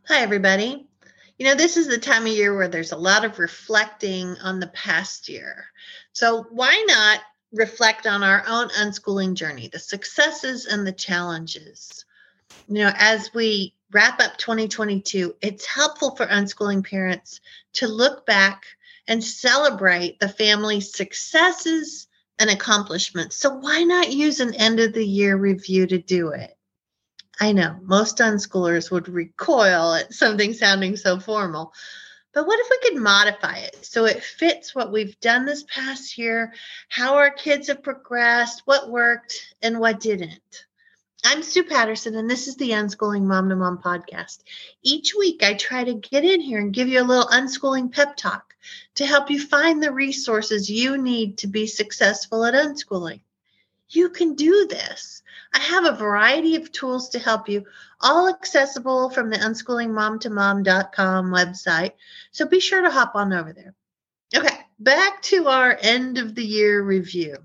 Hi, everybody. This is the time of year where there's a lot of reflecting on the past year. So, why not reflect on our own unschooling journey, the successes and the challenges? As we wrap up 2022, it's helpful for unschooling parents to look back and celebrate the family's successes and accomplishments. So, why not use an end of the year review to do it? I know most unschoolers would recoil at something sounding so formal, but what if we could modify it so it fits what we've done this past year, how our kids have progressed, what worked, and what didn't? I'm Sue Patterson, and this is the Unschooling Mom to Mom podcast. Each week, I try to get in here and give you a little unschooling pep talk to help you find the resources you need to be successful at unschooling. You can do this. I have a variety of tools to help you, all accessible from the unschoolingmomtomom.com website. So be sure to hop on over there. Okay, back to our end of the year review.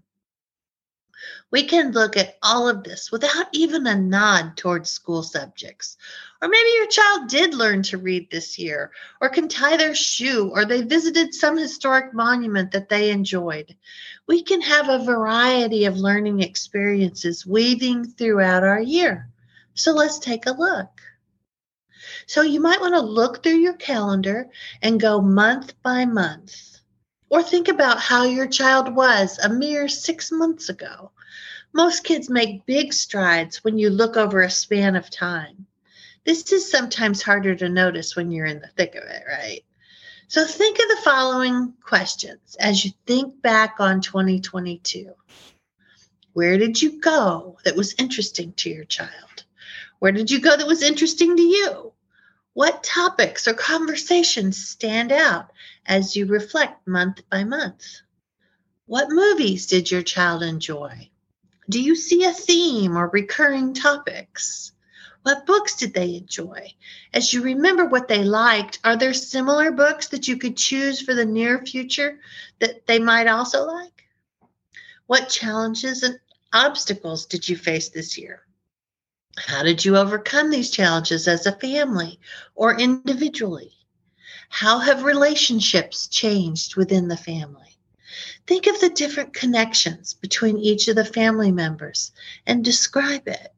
We can look at all of this without even a nod towards school subjects. Or maybe your child did learn to read this year, or can tie their shoe, or they visited some historic monument that they enjoyed. We can have a variety of learning experiences weaving throughout our year. So let's take a look. So you might want to look through your calendar and go month by month. Or think about how your child was a mere 6 months ago. Most kids make big strides when you look over a span of time. This is sometimes harder to notice when you're in the thick of it, right? So think of the following questions as you think back on 2022. Where did you go that was interesting to your child? Where did you go that was interesting to you? What topics or conversations stand out as you reflect month by month? What movies did your child enjoy? Do you see a theme or recurring topics? What books did they enjoy? As you remember what they liked, are there similar books that you could choose for the near future that they might also like? What challenges and obstacles did you face this year? How did you overcome these challenges as a family or individually? How have relationships changed within the family? Think of the different connections between each of the family members and describe it.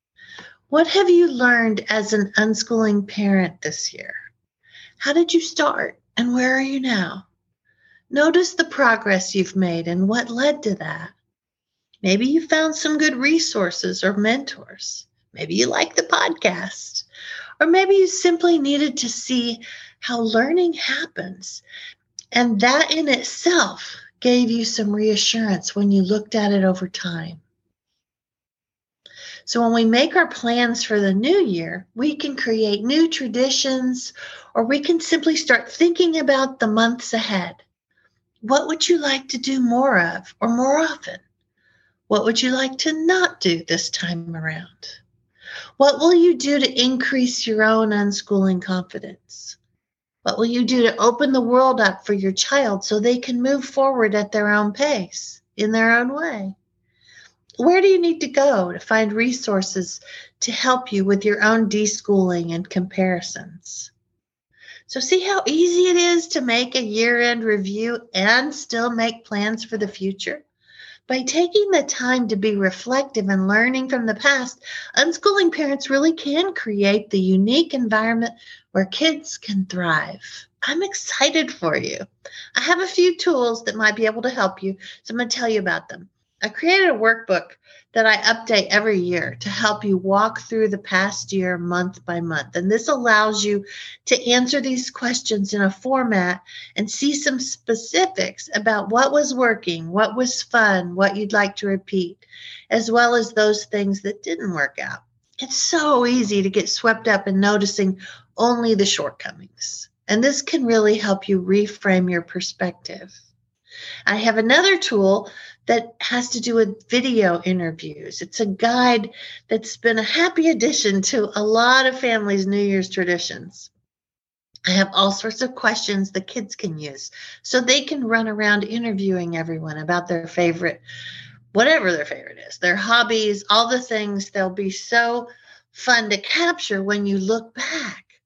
What have you learned as an unschooling parent this year? How did you start and where are you now? Notice the progress you've made and what led to that. Maybe you found some good resources or mentors. Maybe you like the podcast. Or maybe you simply needed to see how learning happens. And that in itself gave you some reassurance when you looked at it over time. So when we make our plans for the new year, we can create new traditions, or we can simply start thinking about the months ahead. What would you like to do more of or more often? What would you like to not do this time around? What will you do to increase your own unschooling confidence? What will you do to open the world up for your child so they can move forward at their own pace, in their own way? Where do you need to go to find resources to help you with your own deschooling and comparisons? So see how easy it is to make a year-end review and still make plans for the future? By taking the time to be reflective and learning from the past, unschooling parents really can create the unique environment where kids can thrive. I'm excited for you. I have a few tools that might be able to help you, so I'm going to tell you about them. I created a workbook that I update every year to help you walk through the past year month by month. And this allows you to answer these questions in a format and see some specifics about what was working, what was fun, what you'd like to repeat, as well as those things that didn't work out. It's so easy to get swept up in noticing only the shortcomings. And this can really help you reframe your perspective. I have another tool that has to do with video interviews. It's a guide that's been a happy addition to a lot of families' New Year's traditions. I have all sorts of questions the kids can use so they can run around interviewing everyone about their favorite, whatever their favorite is, their hobbies, all the things. They'll be so fun to capture when you look back.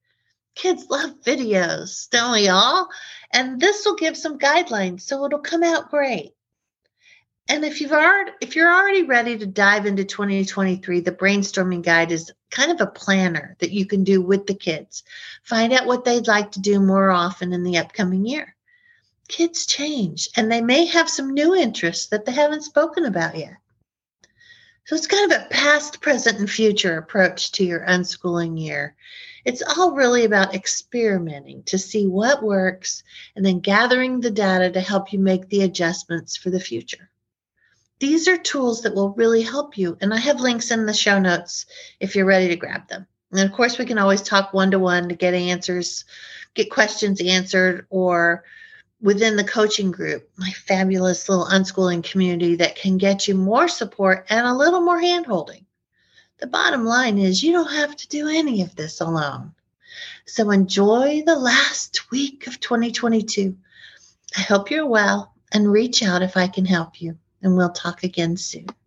Kids love videos, don't we all? And this will give some guidelines so it'll come out great. And if you're already ready to dive into 2023, the brainstorming guide is kind of a planner that you can do with the kids. Find out what they'd like to do more often in the upcoming year. Kids change and they may have some new interests that they haven't spoken about yet. So it's kind of a past, present, and future approach to your unschooling year. It's all really about experimenting to see what works and then gathering the data to help you make the adjustments for the future. These are tools that will really help you, and I have links in the show notes if you're ready to grab them. And of course, we can always talk one-to-one to get answers, get questions answered, or within the coaching group, my fabulous little unschooling community that can get you more support and a little more handholding. The bottom line is you don't have to do any of this alone. So enjoy the last week of 2022. I hope you're well and reach out if I can help you, and we'll talk again soon.